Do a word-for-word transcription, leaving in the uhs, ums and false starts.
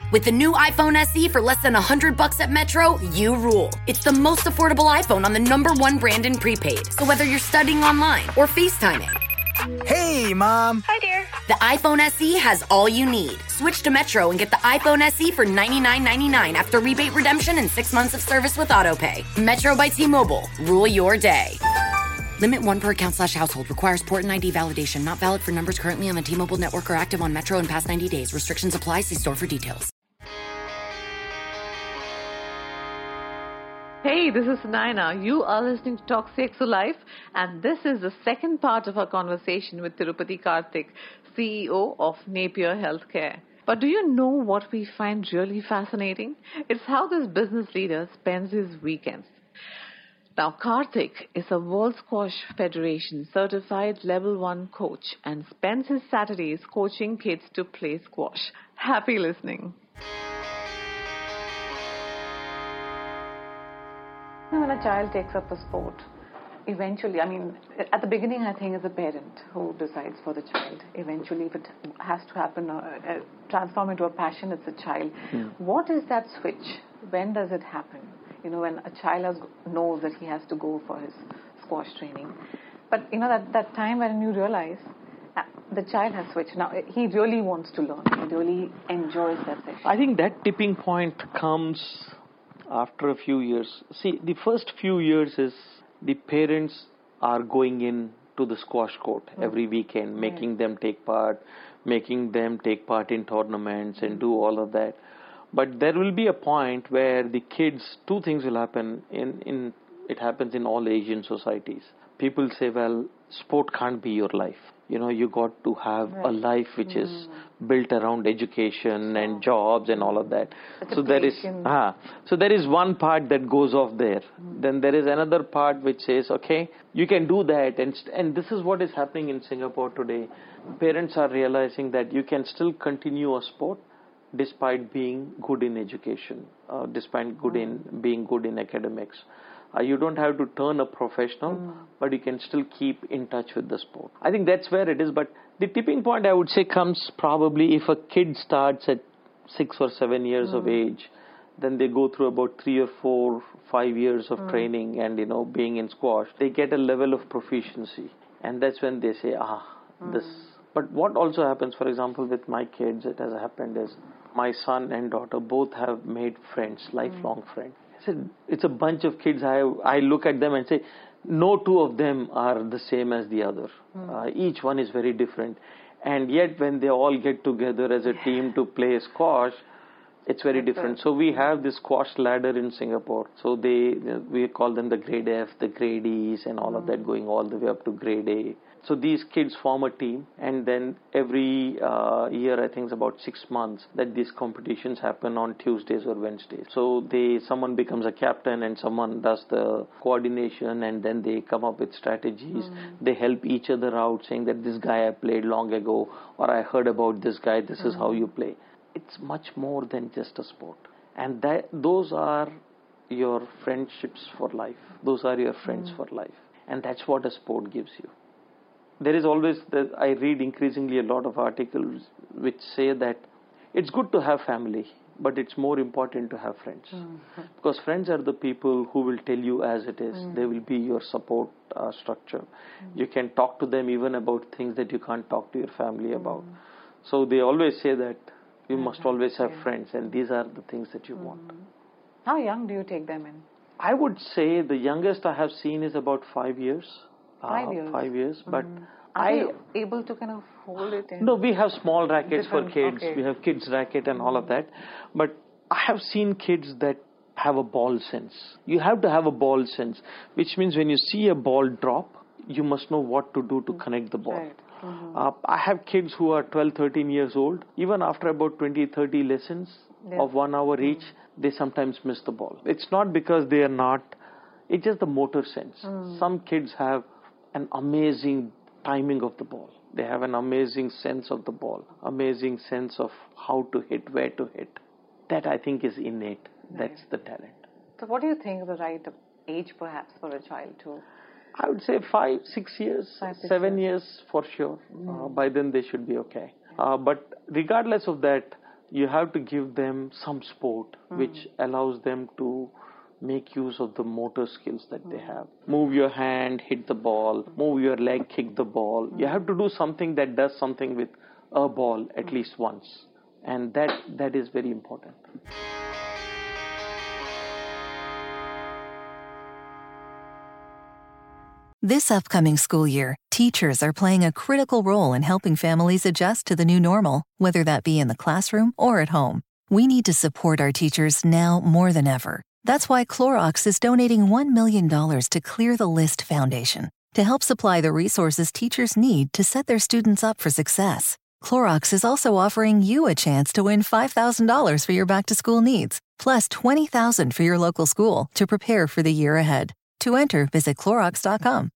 With the new iPhone S E for less than one hundred bucks at Metro, you rule. It's the most affordable iPhone on the number one brand in prepaid. So whether you're studying online or FaceTiming. Hey, Mom. Hi, dear. The iPhone S E has all you need. Switch to Metro and get the iPhone S E for ninety-nine ninety-nine after rebate redemption and six months of service with AutoPay. Metro by T-Mobile. Rule your day. Limit one per account slash household. Requires port and I D validation. Not valid for numbers currently on the T-Mobile network or active on Metro in past ninety days. Restrictions apply. See store for details. Hey, this is Naina. You are listening to Talk C X O Live, and this is the second part of our conversation with Tirupati Karthik, C E O of Napier Healthcare. But do you know what we find really fascinating? It's how this business leader spends his weekends. Now, Karthik is a World Squash Federation certified level one coach and spends his Saturdays coaching kids to play squash. Happy listening. When a child takes up a sport, eventually, I mean, at the beginning, I think it's a parent who decides for the child. Eventually, if it has to happen, uh, uh, transform into a passion, it's a child. Mm. What is that switch? When does it happen? You know, when a child has, knows that he has to go for his squash training. But, you know, that, that time when you realize uh, the child has switched. Now, he really wants to learn. He really enjoys that session. I think that tipping point comes after a few years. See, the first few years is the parents are going in to the squash court mm. every weekend, making right. them take part, making them take part in tournaments and do all of that. But there will be a point where the kids, two things will happen. In, in it happens in all Asian societies. People say, well, sport can't be your life. You know, you got to have right. a life which mm. is built around education so. and jobs and all of that. Such so there is, uh, so there is one part that goes off there. Mm. Then there is another part which says, okay, you can do that, and and this is what is happening in Singapore today. Parents are realizing that you can still continue a sport despite being good in education, uh, despite good mm. in being good in academics. Uh, you don't have to turn a professional, mm. but you can still keep in touch with the sport. I think that's where it is. But the tipping point, I would say, comes probably if a kid starts at six or seven years mm. of age, then they go through about three or four, five years of mm. training and, you know, being in squash. They get a level of proficiency. And that's when they say, ah, mm. this. But what also happens, for example, with my kids, it has happened is my son and daughter both have made friends, lifelong mm. friends. It's a bunch of kids. I I look at them and say, no two of them are the same as the other. Mm. Uh, each one is very different. And yet when they all get together as a team to play squash, it's very That's different. Right. So we have this squash ladder in Singapore. So they we call them the grade F, the grade E's and all mm. of that, going all the way up to grade A. So these kids form a team, and then every uh, year, I think it's about six months, that these competitions happen on Tuesdays or Wednesdays. So they someone becomes a captain and someone does the coordination, and then they come up with strategies. Mm. They help each other out, saying that this guy I played long ago, or I heard about this guy, this mm. is how you play. It's much more than just a sport. And that those are your friendships for life. Those are your friends mm. for life. And that's what a sport gives you. There is always, the, I read increasingly a lot of articles which say that it's good to have family, but it's more important to have friends. Mm-hmm. Because friends are the people who will tell you as it is. Mm. They will be your support uh, structure. Mm. You can talk to them even about things that you can't talk to your family mm. about. So they always say that you mm-hmm. must always have yeah. friends, and these are the things that you mm. want. How young do you take them in? I would say the youngest I have seen is about five years. Five years. Uh, five years, but mm. Are I you able to kind of hold it in? No, we have small rackets for kids. Okay. We have kids racket and all of that. But I have seen kids that have a ball sense. You have to have a ball sense, which means when you see a ball drop, you must know what to do to mm. connect the ball. Right. Mm-hmm. Uh, I have kids who are twelve, thirteen years old. Even after about twenty, thirty lessons yeah. of one hour each, mm. they sometimes miss the ball. It's not because they are not, it's just the motor sense. Mm. Some kids have an amazing timing of the ball. They have an amazing sense of the ball, amazing sense of how to hit, where to hit. That I think is innate. Right. That's the talent. So what do you think is the right age perhaps for a child to? I would say five, six years, five, six seven years. years for sure. Mm. Uh, by then they should be okay. Uh, but regardless of that, you have to give them some sport mm. which allows them to make use of the motor skills that mm. they have. Move your hand, hit the ball. Mm. Move your leg, kick the ball. Mm. You have to do something that does something with a ball at mm. least once. And that that is very important. This upcoming school year, teachers are playing a critical role in helping families adjust to the new normal, whether that be in the classroom or at home. We need to support our teachers now more than ever. That's why Clorox is donating one million dollars to Clear the List Foundation to help supply the resources teachers need to set their students up for success. Clorox is also offering you a chance to win five thousand dollars for your back-to-school needs, plus twenty thousand dollars for your local school to prepare for the year ahead. To enter, visit Clorox dot com.